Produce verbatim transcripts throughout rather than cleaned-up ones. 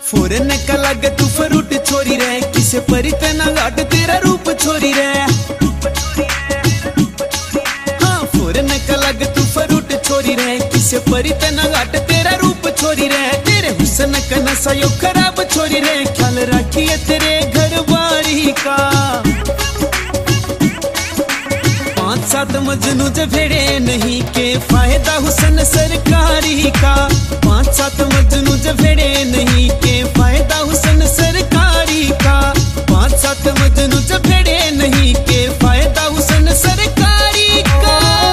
फोरन का लगे तू फ्रूट छोरी रे, किसे परी तना गाट तेरा रूप छोरी रे। हाँ फोरन का लगे तू फ्रूट छोरी रे, किसे परी तना गाट तेरा रूप छोरी रे। तेरे हुस्न का नशा यो खराब छोरी रे, ख्याल रखिए तेरे घर बारी का। पाँच सात मजनू जभेड़े नहीं के फायदा हुस्न सरकारी का। पाँच सात मजनू जभेड़े नहीं के फायदा हुस्न सरकारी का। पाँच सात मजनू जभेड़े नहीं के फायदा हुस्न सरकारी का।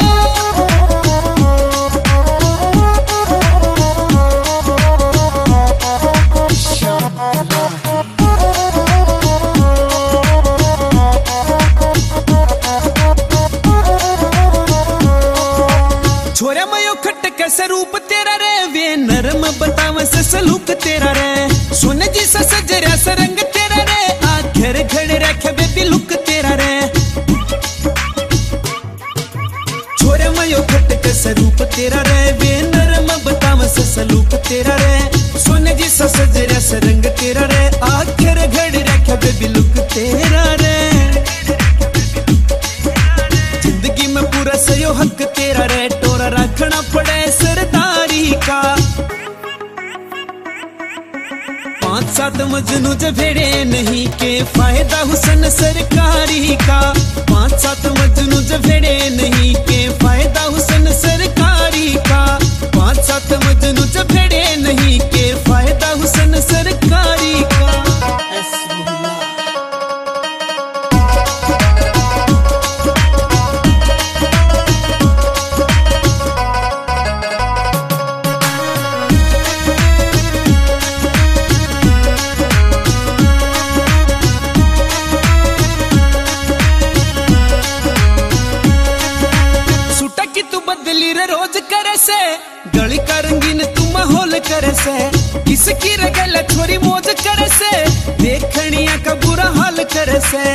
छोरे मयो खट कैसे रूप तेरा रे, वे नरम बताव से सलूक तेरा रे। सोने जी सा सजरा सा रंग तेरा रे, आखिर घड़े रखे बेबी लुक तेरा रे। छोरे मयो खट कैसे रूप तेरा रे, वे नरम बताव से सलूक तेरा रे। सोने जी सा सजरा सा रंग तेरा रे, आखिर घड़े रखे बेबी लुक तेरा रे। जिंदगी में पूरा सयो हक तेरा रे, टोरा रखना पड़े सरदारी का। पाँच सात मजनू जभेड़े नहीं के फायदा हुस्न सरकारी का। पाँच सात मजनू जभेड़े नहीं के फायदा हुस्न सरकारी का। पाँच सात मजनू जभेड़े नहीं के फायदा हुस्न सरकारी का। बदली रे रोज करे से, गली का रंगीन तू माहौल करे से। किसकी रगला छोरी मौज करे से, देखनिया का बुरा हाल करे से।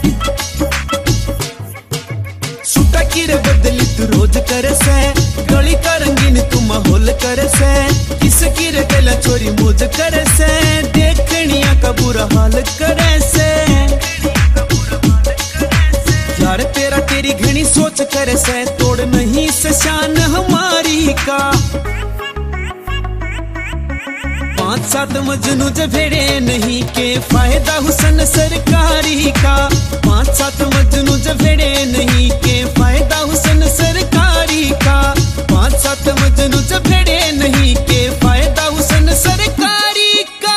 सुटा की रे बदली तू रोज करे से, गली का रंगीन तू माहौल करे से। किसकी रगला छोरी मौज करे से, देखनिया का बुरा हाल करे से। यार तेरा तेरी घनी सोच करे से, तोड़ नहीं से शान हमारी का। पाँच सात मजनू जभेड़े नहीं के फायदा हुस्न सरकारी का। पाँच सात मजनू जभेड़े नहीं के फायदा हुस्न सरकारी का। पाँच सात मजनू जभेड़े नहीं के फायदा हुस्न सरकारी का।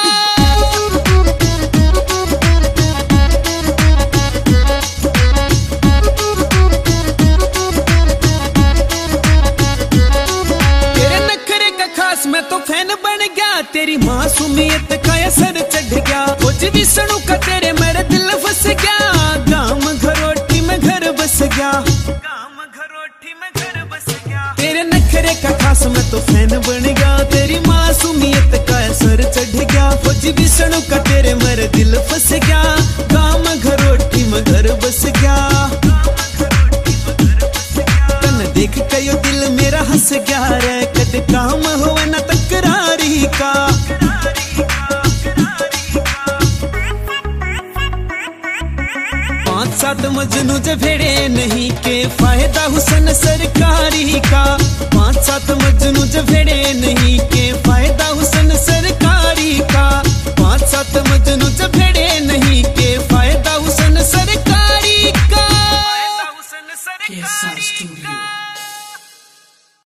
मैं तो फैन बन गया, तेरी मासूमियत का असर चढ़ गया। कुछ भी सुनू का तेरे मेरे दिल फंस गया। गाँव घरोटी में घर बस गया। गाँव घरोटी में घर बस गया। तेरे नखरे का खास मैं तो फैन बन गया, तेरी मासूमियत का असर चढ़ गया। कुछ भी सुनू का तेरे मेरे दिल फंस गया। गाँव घरोटी में घर बस गया। तन देख के यो दिल मेरा हंस गया रे, कद काम हो न तकरारी का। पाँच सात मजनू जभेड़े नहीं के फायदा हुस्न सरकारी का। पाँच सात मजनू जभेड़े नहीं